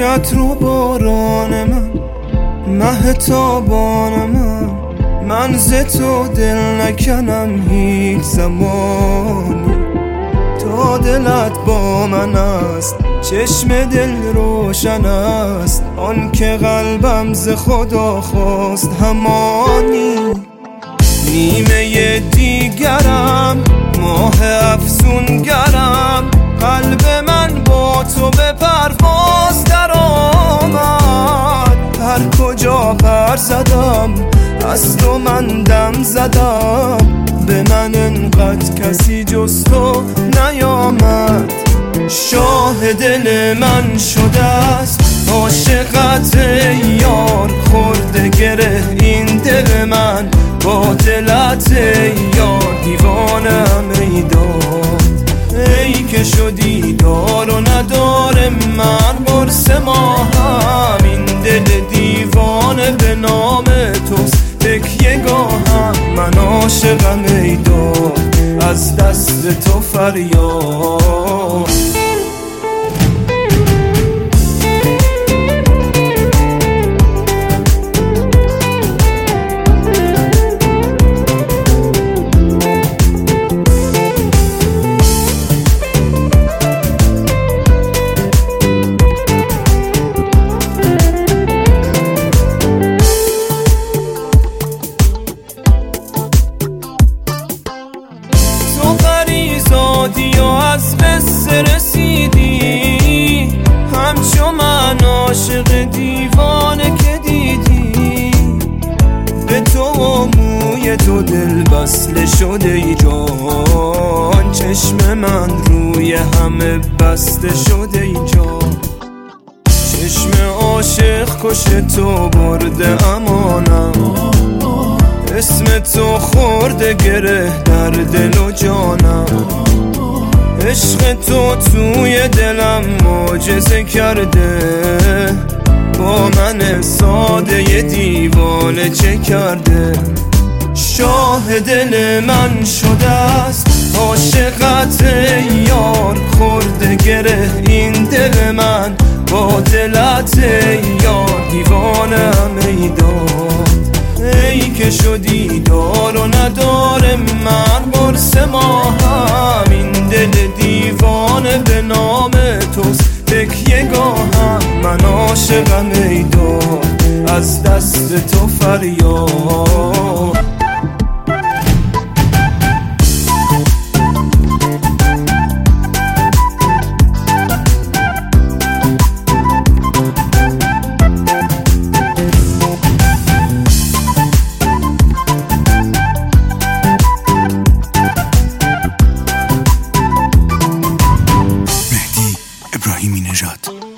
چتر و باران مه تابان من ز تو دل نکنم هیچ زمانی. تا دلت با من است چشم دل روشن است، آن که قلبم ز خدا خواست همانی. نیمه دیگرم ماه افسونگرم، قلب من با تو به پرواز در آمد. هر کجا پر زدم از تو من دم زدم، به من انقدر کسی جز تو نیامد. شاه دل من شده است عاشقت یار، خورده گره این دل من با دلت یار. دیوانم ای داد ای که شدی دار و ندار من، قرص ما هم این دل دیوانه به نام توست تکیه گاهم. من عاشقم ای داد از دست تو فریاد. زادی و از قصه رسیدی، همچو من عاشق دیوانه که دیدی. به تو و موی تو دل بسله شده ای جان، چشم من روی همه بسته شده ای جان. چشم عاشق کش تو برده امانم، اسم تو خورده گره در دل و جانم. عشق تو توی دلم معجزه کرده، با من ساده دیوانه چه کرده. شاه دل من شده است عاشقت یار، خورده گره این دل من با دلت یار. دیوانم ای داد ای که شدی دار و ندار من، قرص ما هم این دل دیوانه به نام توست تکیه گاهم. من عاشقم ای داد از دست تو فریاد. ابراهیمی نژاد.